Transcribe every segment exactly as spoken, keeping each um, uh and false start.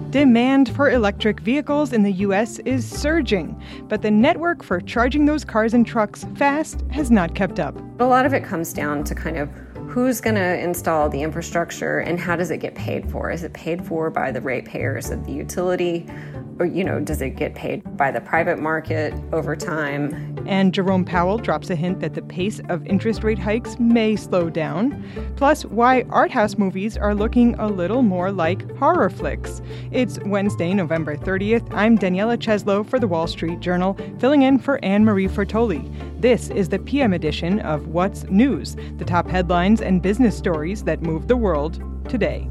Demand for electric vehicles in the U S is surging, but the network for charging those cars and trucks fast has not kept up. A lot of it comes down to kind of who's going to install the infrastructure and how does it get paid for? Is it paid for by the ratepayers of the utility? Or, you know, does it get paid by the private market over time? And Jerome Powell drops a hint that the pace of interest rate hikes may slow down. Plus, why art house movies are looking a little more like horror flicks. It's Wednesday, November thirtieth. I'm Daniela Cheslow for The Wall Street Journal, filling in for Anne-Marie Fertoli. This is the P M edition of What's News, the top headlines and business stories that move the world today.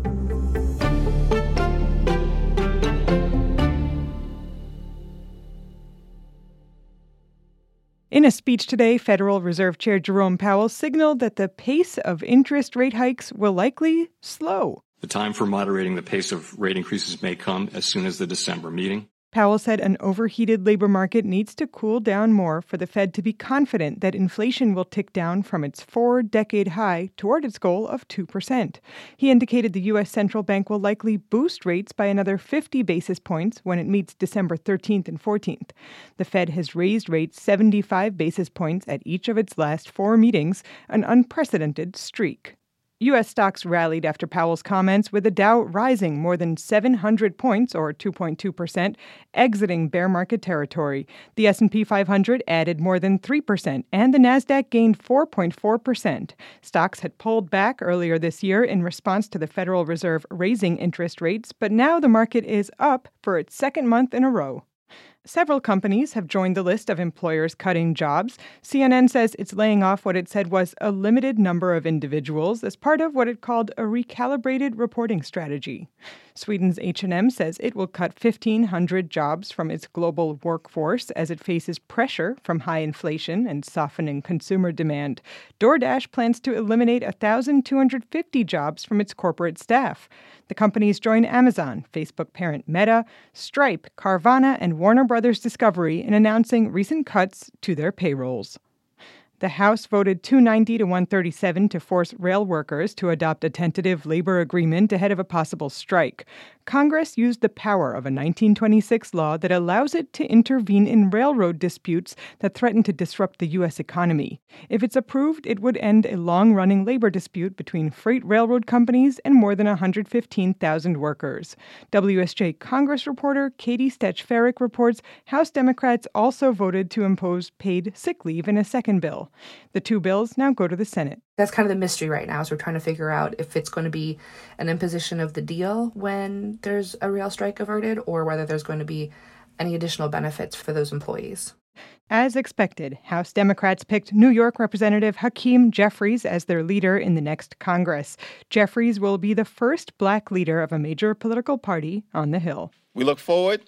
In a speech today, Federal Reserve Chair Jerome Powell signaled that the pace of interest rate hikes will likely slow. The time for moderating the pace of rate increases may come as soon as the December meeting. Powell said an overheated labor market needs to cool down more for the Fed to be confident that inflation will tick down from its four-decade high toward its goal of two percent. He indicated the U S central bank will likely boost rates by another fifty basis points when it meets December thirteenth and fourteenth. The Fed has raised rates seventy-five basis points at each of its last four meetings, an unprecedented streak. U S stocks rallied after Powell's comments, with the Dow rising more than seven hundred points, or two point two percent, exiting bear market territory. The S and P five hundred added more than three percent, and the Nasdaq gained four point four percent. Stocks had pulled back earlier this year in response to the Federal Reserve raising interest rates, but now the market is up for its second month in a row. Several companies have joined the list of employers cutting jobs. C N N says it's laying off what it said was a limited number of individuals as part of what it called a recalibrated reporting strategy. Sweden's H and M says it will cut fifteen hundred jobs from its global workforce as it faces pressure from high inflation and softening consumer demand. DoorDash plans to eliminate one thousand two hundred fifty jobs from its corporate staff. The companies join Amazon, Facebook parent Meta, Stripe, Carvana, and Warner Brothers Discovery in announcing recent cuts to their payrolls. The House voted two ninety to one thirty-seven to force rail workers to adopt a tentative labor agreement ahead of a possible strike. Congress used the power of a nineteen twenty-six law that allows it to intervene in railroad disputes that threaten to disrupt the U S economy. If it's approved, it would end a long-running labor dispute between freight railroad companies and more than one hundred fifteen thousand workers. W S J Congress reporter Katie Stech-Farrick reports House Democrats also voted to impose paid sick leave in a second bill. The two bills now go to the Senate. That's kind of the mystery right now, as we're trying to figure out if it's going to be an imposition of the deal when there's a rail strike averted, or whether there's going to be any additional benefits for those employees. As expected, House Democrats picked New York Representative Hakeem Jeffries as their leader in the next Congress. Jeffries will be the first black leader of a major political party on the Hill. We look forward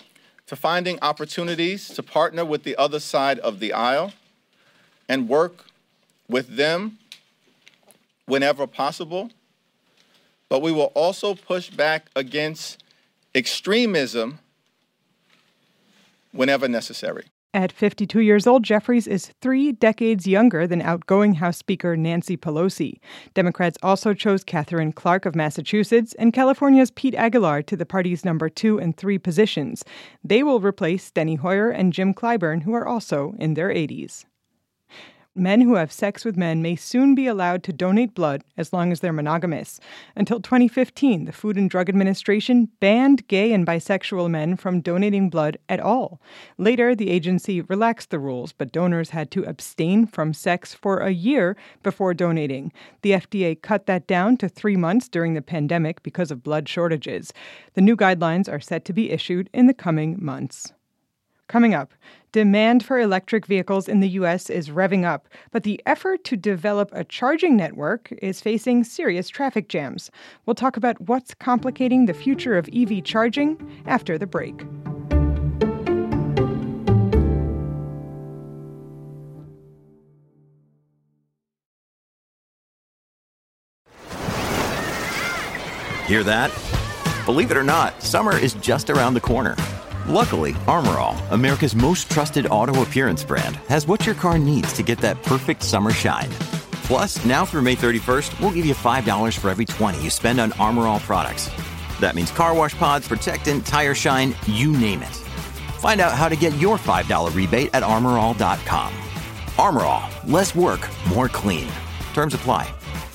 to finding opportunities to partner with the other side of the aisle and work with them whenever possible. But we will also push back against extremism whenever necessary. At fifty-two years old, Jeffries is three decades younger than outgoing House Speaker Nancy Pelosi. Democrats also chose Katherine Clark of Massachusetts and California's Pete Aguilar to the party's number two and three positions. They will replace Steny Hoyer and Jim Clyburn, who are also in their eighties. Men who have sex with men may soon be allowed to donate blood as long as they're monogamous. Until twenty fifteen, the Food and Drug Administration banned gay and bisexual men from donating blood at all. Later, the agency relaxed the rules, but donors had to abstain from sex for a year before donating. The F D A cut that down to three months during the pandemic because of blood shortages. The new guidelines are set to be issued in the coming months. Coming up, demand for electric vehicles in the U S is revving up, but the effort to develop a charging network is facing serious traffic jams. We'll talk about what's complicating the future of E V charging after the break. Hear that? Believe it or not, summer is just around the corner. Luckily, Armor All, America's most trusted auto appearance brand, has what your car needs to get that perfect summer shine. Plus, now through May thirty-first, we'll give you five dollars for every twenty you spend on Armor All products. That means car wash pods, protectant, tire shine, you name it. Find out how to get your five dollar rebate at armor all dot com. Armor All, less work, more clean. Terms apply.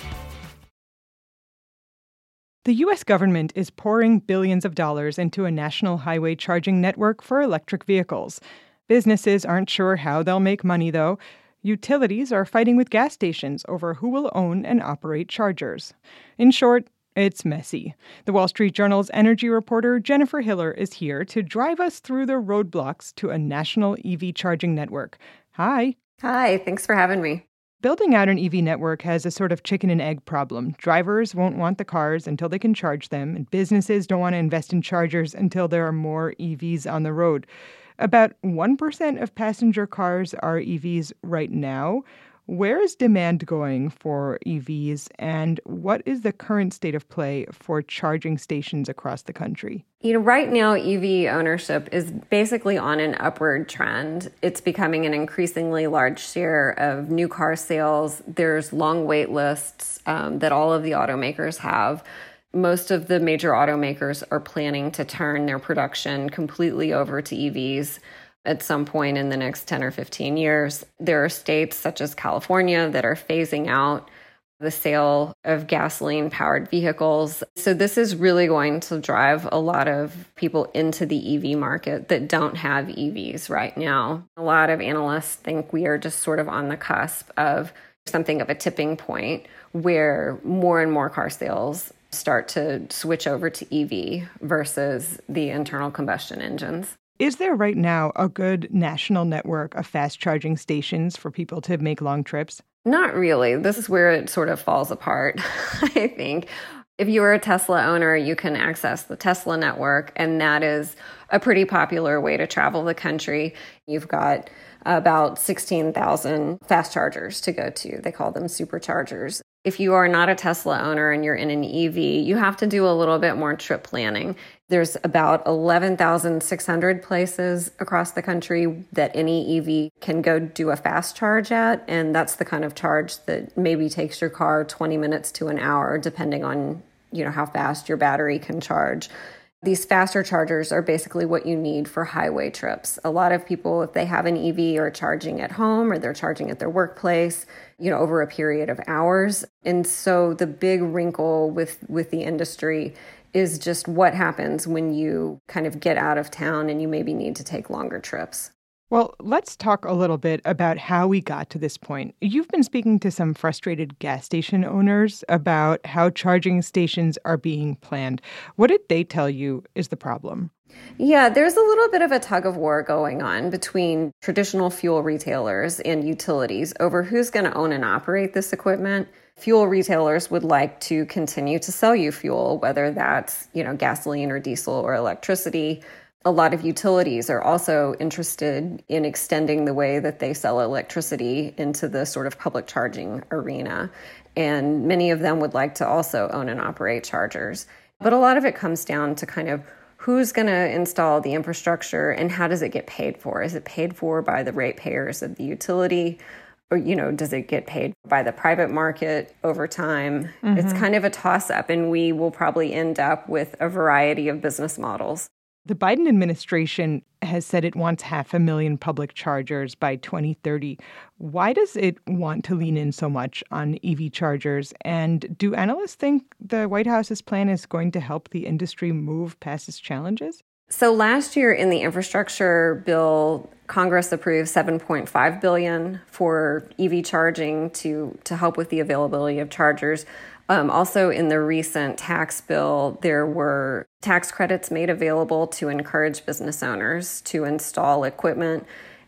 The U S government is pouring billions of dollars into a national highway charging network for electric vehicles. Businesses aren't sure how they'll make money, though. Utilities are fighting with gas stations over who will own and operate chargers. In short, it's messy. The Wall Street Journal's energy reporter Jennifer Hiller is here to drive us through the roadblocks to a national E V charging network. Hi. Hi, thanks for having me. Building out an E V network has a sort of chicken and egg problem. Drivers won't want the cars until they can charge them, and businesses don't want to invest in chargers until there are more E Vs on the road. About one percent of passenger cars are E Vs right now. Where is demand going for E Vs, and what is the current state of play for charging stations across the country? You know, right now, E V ownership is basically on an upward trend. It's becoming an increasingly large share of new car sales. There's long wait lists um, that all of the automakers have. Most of the major automakers are planning to turn their production completely over to E Vs at some point in the next ten or fifteen years. There are states such as California that are phasing out the sale of gasoline-powered vehicles. So this is really going to drive a lot of people into the E V market that don't have E Vs right now. A lot of analysts think we are just sort of on the cusp of something of a tipping point where more and more car sales start to switch over to E V versus the internal combustion engines. Is there right now a good national network of fast charging stations for people to make long trips? Not really. This is where it sort of falls apart, I think. If you are a Tesla owner, you can access the Tesla network, and that is a pretty popular way to travel the country. You've got about sixteen thousand fast chargers to go to. They call them superchargers. If you are not a Tesla owner and you're in an E V, you have to do a little bit more trip planning. There's about eleven thousand six hundred places across the country that any E V can go do a fast charge at, and that's the kind of charge that maybe takes your car twenty minutes to an hour, depending on, you know, how fast your battery can charge. These faster chargers are basically what you need for highway trips. A lot of people, if they have an E V, are charging at home or they're charging at their workplace, you know, over a period of hours. And so the big wrinkle with, with the industry is just what happens when you kind of get out of town and you maybe need to take longer trips. Well, let's talk a little bit about how we got to this point. You've been speaking to some frustrated gas station owners about how charging stations are being planned. What did they tell you is the problem? Yeah, there's a little bit of a tug of war going on between traditional fuel retailers and utilities over who's going to own and operate this equipment. Fuel retailers would like to continue to sell you fuel, whether that's, you know, gasoline or diesel or electricity. A lot of utilities are also interested in extending the way that they sell electricity into the sort of public charging arena. And many of them would like to also own and operate chargers. But a lot of it comes down to kind of who's going to install the infrastructure and how does it get paid for? Is it paid for by the ratepayers of the utility? Or, you know, does it get paid by the private market over time? Mm-hmm. It's kind of a toss-up, and we will probably end up with a variety of business models. The Biden administration has said it wants half a million public chargers by twenty thirty. Why does it want to lean in so much on E V chargers? And do analysts think the White House's plan is going to help the industry move past its challenges? So last year in the infrastructure bill, Congress approved seven point five billion dollars for E V charging to, to help with the availability of chargers. Um, also, in the recent tax bill, there were tax credits made available to encourage business owners to install equipment.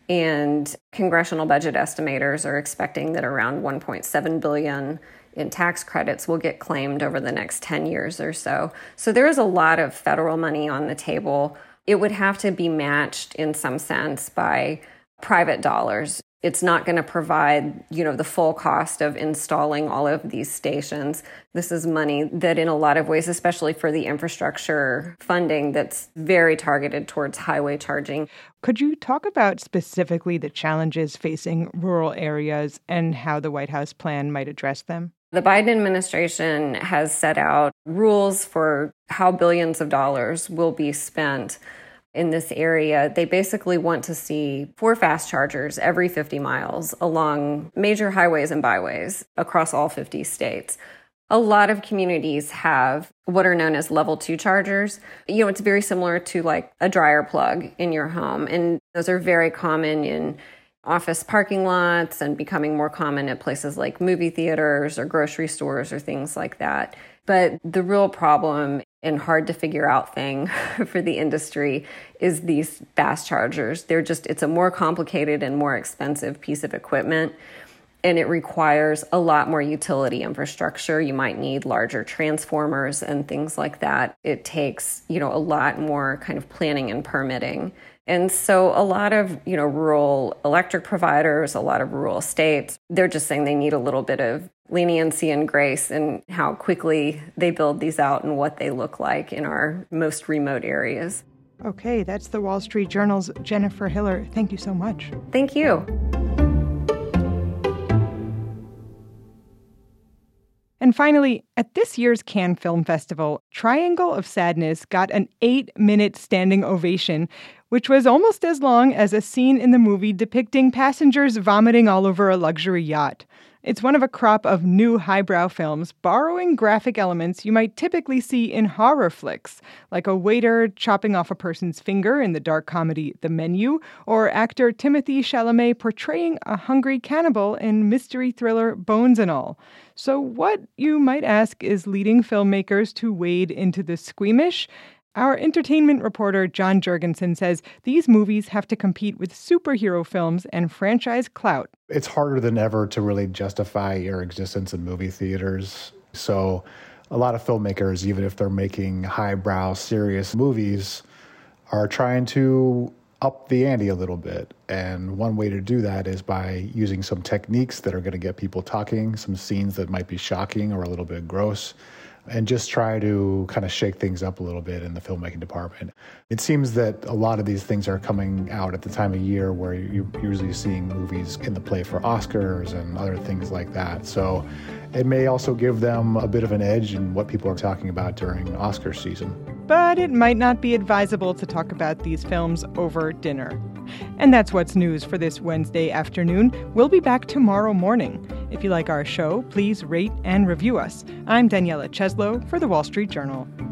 And congressional budget estimators are expecting that around one point seven billion dollars in tax credits will get claimed over the next ten years or so. So there is a lot of federal money on the table. It would have to be matched in some sense by private dollars. It's not going to provide, you know, the full cost of installing all of these stations. This is money that in a lot of ways, especially for the infrastructure funding, that's very targeted towards highway charging. Could you talk about specifically the challenges facing rural areas and how the White House plan might address them? The Biden administration has set out rules for how billions of dollars will be spent in this area. They basically want to see four fast chargers every fifty miles along major highways and byways across all fifty states. A lot of communities have what are known as level two chargers. You know, it's very similar to like a dryer plug in your home. And those are very common in office parking lots and becoming more common at places like movie theaters or grocery stores or things like that. But the real problem and hard to figure out thing for the industry is these fast chargers. They're just, it's a more complicated and more expensive piece of equipment, and it requires a lot more utility infrastructure. You might need larger transformers and things like that. It takes, you know, a lot more kind of planning and permitting. And so a lot of, you know, rural electric providers, a lot of rural states, they're just saying they need a little bit of leniency and grace in how quickly they build these out and what they look like in our most remote areas. Okay, that's the Wall Street Journal's Jennifer Hiller. Thank you so much. Thank you. And finally, at this year's Cannes Film Festival, Triangle of Sadness got an eight-minute standing ovation, which was almost as long as a scene in the movie depicting passengers vomiting all over a luxury yacht. It's one of a crop of new highbrow films borrowing graphic elements you might typically see in horror flicks, like a waiter chopping off a person's finger in the dark comedy The Menu, or actor Timothée Chalamet portraying a hungry cannibal in mystery thriller Bones and All. So what, you might ask, is leading filmmakers to wade into the squeamish? Our entertainment reporter John Jurgensen says these movies have to compete with superhero films and franchise clout. It's harder than ever to really justify your existence in movie theaters. So a lot of filmmakers, even if they're making highbrow, serious movies, are trying to up the ante a little bit. And one way to do that is by using some techniques that are going to get people talking, some scenes that might be shocking or a little bit gross, and just try to kind of shake things up a little bit in the filmmaking department. It seems that a lot of these things are coming out at the time of year where you're usually seeing movies in the play for Oscars and other things like that. So it may also give them a bit of an edge in what people are talking about during Oscar season. But it might not be advisable to talk about these films over dinner. And that's what's news for this Wednesday afternoon. We'll be back tomorrow morning. If you like our show, please rate and review us. I'm Daniela Cheslow for The Wall Street Journal.